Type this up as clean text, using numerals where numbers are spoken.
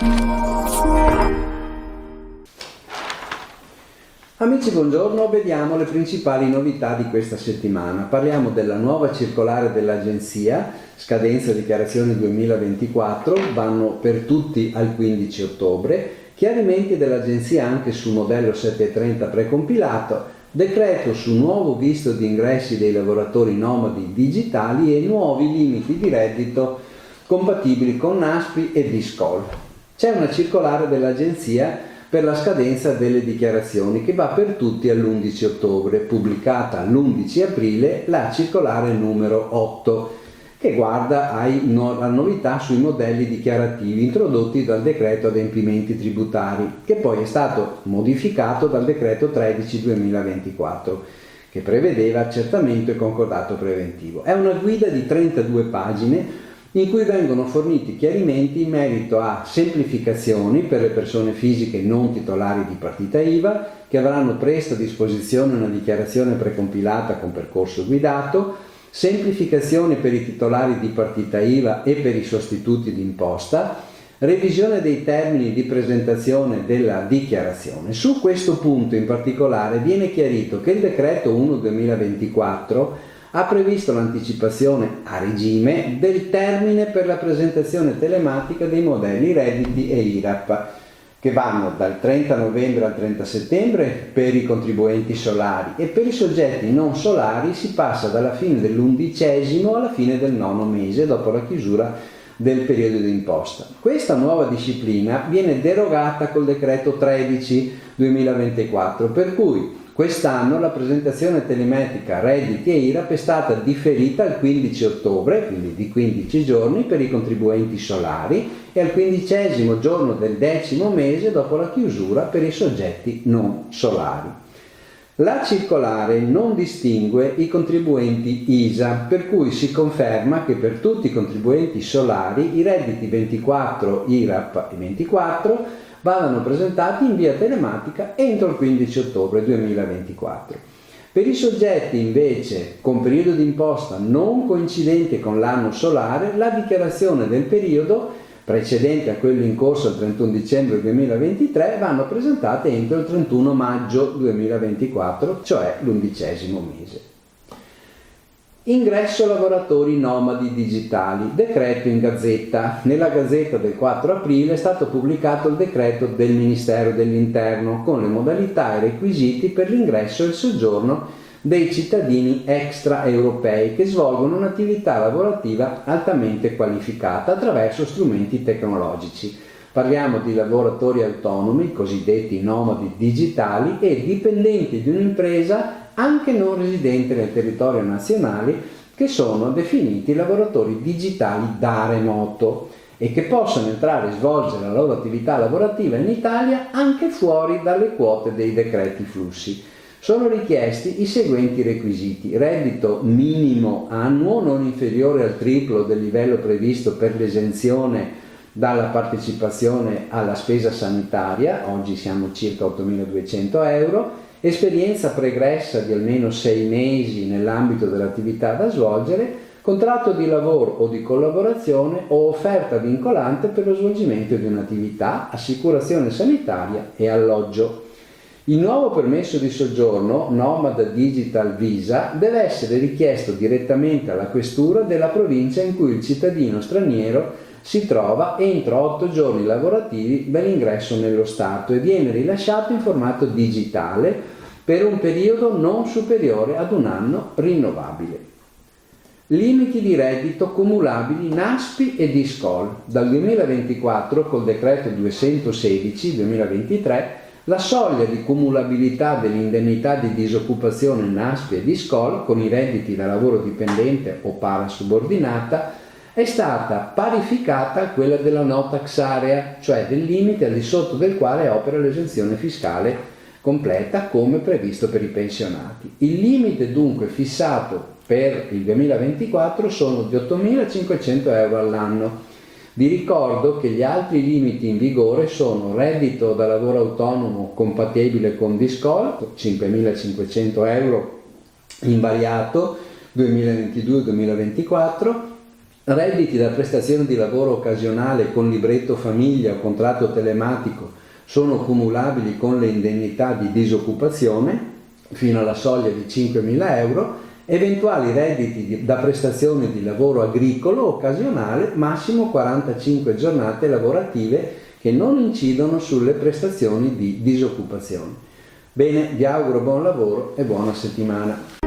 Amici, buongiorno, vediamo le principali novità di questa settimana. Parliamo della nuova circolare dell'Agenzia, scadenza dichiarazione 2024, vanno per tutti al 15 ottobre, chiarimenti dell'Agenzia anche sul modello 730 precompilato, decreto su nuovo visto di ingressi dei lavoratori nomadi digitali e nuovi limiti di reddito compatibili con NASPI e DISCOL. C'è una circolare dell'Agenzia per la scadenza delle dichiarazioni che va per tutti all'11 ottobre, pubblicata l'11 aprile la circolare numero 8, che guarda alla novità sui modelli dichiarativi introdotti dal decreto adempimenti tributari, che poi è stato modificato dal decreto 13/2024, che prevedeva accertamento e concordato preventivo. È una guida di 32 pagine in cui vengono forniti chiarimenti in merito a semplificazioni per le persone fisiche non titolari di partita IVA, che avranno presto a disposizione una dichiarazione precompilata con percorso guidato, semplificazioni per i titolari di partita IVA e per i sostituti d'imposta, revisione dei termini di presentazione della dichiarazione. Su questo punto in particolare viene chiarito che il decreto 1/2024 ha previsto l'anticipazione a regime del termine per la presentazione telematica dei modelli redditi e IRAP, che vanno dal 30 novembre al 30 settembre per i contribuenti solari, e per i soggetti non solari si passa dalla fine dell'11° alla fine del 9° mese dopo la chiusura del periodo d'imposta. Questa nuova disciplina viene derogata col decreto 13/2024, per cui quest'anno la presentazione telematica redditi e IRAP è stata differita al 15 ottobre, quindi di 15 giorni per i contribuenti solari, e al 15° giorno del 10° mese dopo la chiusura per i soggetti non solari. La circolare non distingue i contribuenti ISA, per cui si conferma che per tutti i contribuenti solari i redditi 24, IRAP e 24 vadano presentati in via telematica entro il 15 ottobre 2024. Per i soggetti invece con periodo d'imposta non coincidente con l'anno solare, la dichiarazione del periodo precedente a quello in corso al 31 dicembre 2023 vanno presentate entro il 31 maggio 2024, cioè l'11° mese. Ingresso lavoratori nomadi digitali, decreto in Gazzetta. Nella Gazzetta del 4 aprile è stato pubblicato il decreto del Ministero dell'Interno con le modalità e requisiti per l'ingresso e il soggiorno dei cittadini extraeuropei che svolgono un'attività lavorativa altamente qualificata attraverso strumenti tecnologici. Parliamo di lavoratori autonomi, cosiddetti nomadi digitali, e dipendenti di un'impresa anche non residenti nel territorio nazionale, che sono definiti lavoratori digitali da remoto e che possono entrare e svolgere la loro attività lavorativa in Italia anche fuori dalle quote dei decreti flussi. Sono richiesti i seguenti requisiti: reddito minimo annuo non inferiore al triplo del livello previsto per l'esenzione dalla partecipazione alla spesa sanitaria, oggi siamo circa 8.200 euro, esperienza pregressa di almeno 6 mesi nell'ambito dell'attività da svolgere, contratto di lavoro o di collaborazione o offerta vincolante per lo svolgimento di un'attività, assicurazione sanitaria e alloggio. Il nuovo permesso di soggiorno, Nomad Digital Visa, deve essere richiesto direttamente alla questura della provincia in cui il cittadino straniero si trova entro 8 giorni lavorativi dall'ingresso nello Stato e viene rilasciato in formato digitale per un periodo non superiore ad un anno rinnovabile. Limiti di reddito cumulabili NASPI e DISCOL. Dal 2024 col decreto 216/2023 la soglia di cumulabilità dell'indennità di disoccupazione NASPI e DISCOL con i redditi da lavoro dipendente o parasubordinata è stata parificata a quella della no tax area, cioè del limite al di sotto del quale opera l'esenzione fiscale completa come previsto per i pensionati. Il limite dunque fissato per il 2024 sono di 8.500 euro all'anno. Vi ricordo che gli altri limiti in vigore sono reddito da lavoro autonomo compatibile con DISCOL, 5.500 euro invariato 2022-2024, Redditi da prestazione di lavoro occasionale con libretto famiglia o contratto telematico sono cumulabili con le indennità di disoccupazione fino alla soglia di 5.000 euro. Eventuali redditi da prestazione di lavoro agricolo occasionale, massimo 45 giornate lavorative che non incidono sulle prestazioni di disoccupazione. Bene, vi auguro buon lavoro e buona settimana.